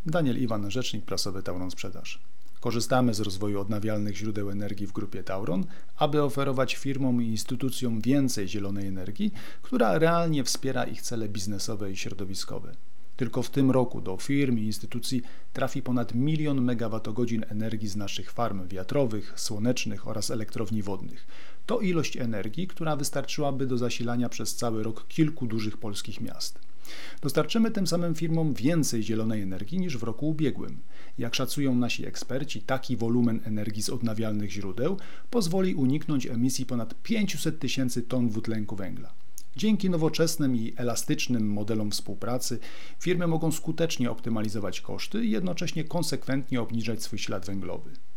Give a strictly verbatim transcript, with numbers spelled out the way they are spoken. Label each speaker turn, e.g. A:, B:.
A: Daniel Iwan, rzecznik prasowy Tauron Sprzedaż. Korzystamy z rozwoju odnawialnych źródeł energii w grupie Tauron, aby oferować firmom i instytucjom więcej zielonej energii, która realnie wspiera ich cele biznesowe i środowiskowe. Tylko w tym roku do firm i instytucji trafi ponad milion megawattogodzin energii z naszych farm wiatrowych, słonecznych oraz elektrowni wodnych. To ilość energii, która wystarczyłaby do zasilania przez cały rok kilku dużych polskich miast. Dostarczymy tym samym firmom więcej zielonej energii niż w roku ubiegłym. Jak szacują nasi eksperci, taki wolumen energii z odnawialnych źródeł pozwoli uniknąć emisji ponad pięćset tysięcy ton dwutlenku węgla. Dzięki nowoczesnym i elastycznym modelom współpracy firmy mogą skutecznie optymalizować koszty i jednocześnie konsekwentnie obniżać swój ślad węglowy.